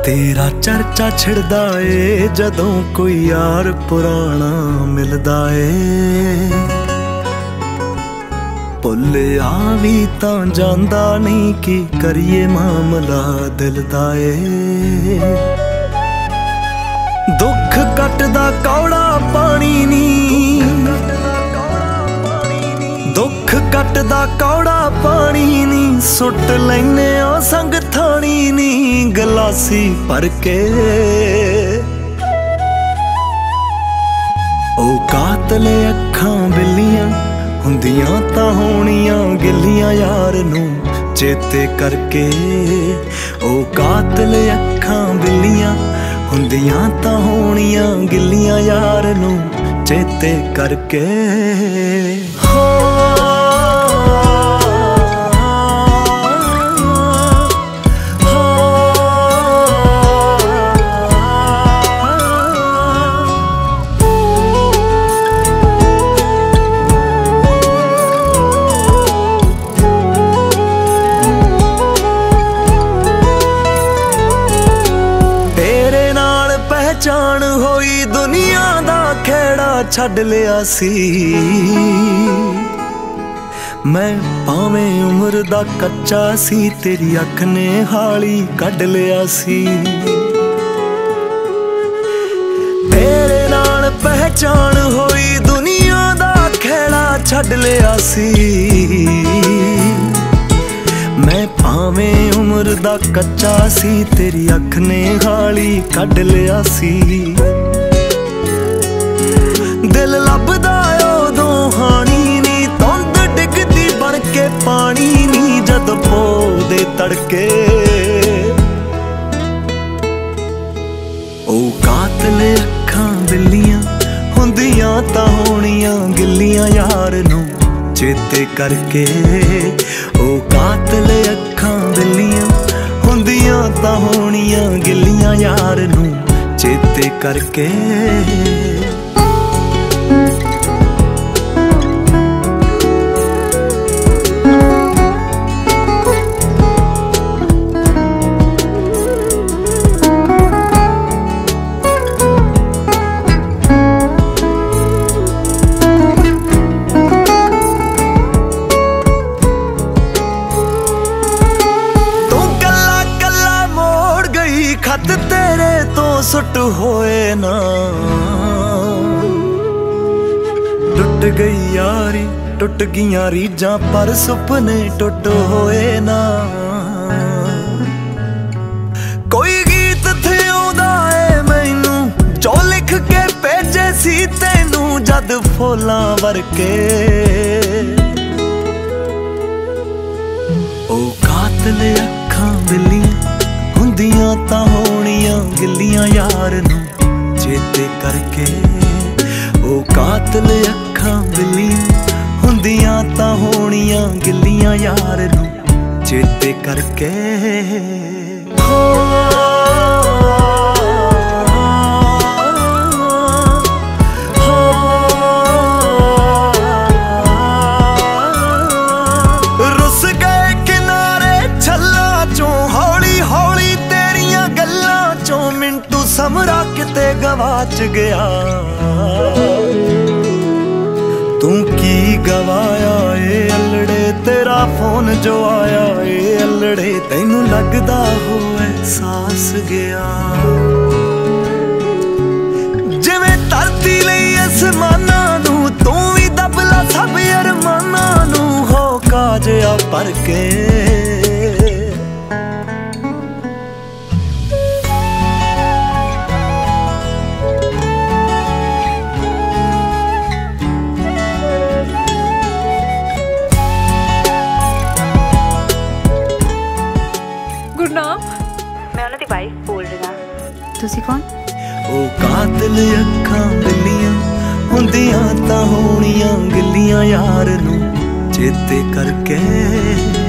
तेरा चर्चा छिड़दा ए जदों कोई यार पुराना मिलदा ए। भुल्लिया भी तां जांदा नहीं कि करिए मामला दिल दा ए। दुख कटदा कौड़ा पानी नी, दुख कटदा कौड़ा पानी नी, सुट लैने आ संग थानी नी गलासी भर के। ओ कातले अखां बिल्लियां हुंदियां तां होणियां गिल्लियां यार नूं चेते करके। ओ कातले अखां बिल्लियां हुंदियां तां होणियां गिल्लियां यार नूं चेते करके। पहचान होई दुनिया दा खेड़ा छड्ड लिया सी मैं, भावें उम्र दा कच्चा सी तेरी अख ने हाली कढ लिया सी। तेरे नाल पहचान होई दुनिया दा खेड़ा छड्ड लिया सी मैं, भावें उम्र दा कच्चा सी तेरी अख ने हाली कढ लिया सी। दिल लभदा उदों हानी नी, धुंद डिगदी बन के पानी नी जद पो दे तड़के। ओ कातले अखां बिल्लियां हुंदियां तां होणियां गिल्लियां यार नूं चेते करके। ओ कातले अखां बिल्लियां हुंदियां तां होणियां गिल्लियां यार नूं चेते करके। खत तेरे तो सुट होए ना, टुट गई यारी टुट गियां रीझां पर सुपने टुट होए ना। कोई गीत थे आउंदा ए मैनू जो लिख के भेजे सी तैनू जद फुल्लां वरके। ओ कातले अखां बिल्लियां हुंदियां तां होणियां गिल्लियां यार नूं चेते करके। ओ कातले अखां बिल्लियां हुंदियां तां होणियां गिल्लियां यार नूं चेते करके। रुस गए किनारे छल्ला चों हौली हौली मिंटू समरा किते गवाच गया। तू की गवाया ए अल्लड़े तेरा फोन जो आया ए अल्लड़े तैनू लगदा हो एहसास गया। जिवें धरती लई आसमानां नू तू भी दबला सब अरमानां नू हो काजिया भर के। मैं उन्हां दी वाइफ बोल रही हां। तुसी कौन? ओ कातले अखां बिल्लियां हुंदियां तां होणियां गिल्लियां यार नूं चेते करके।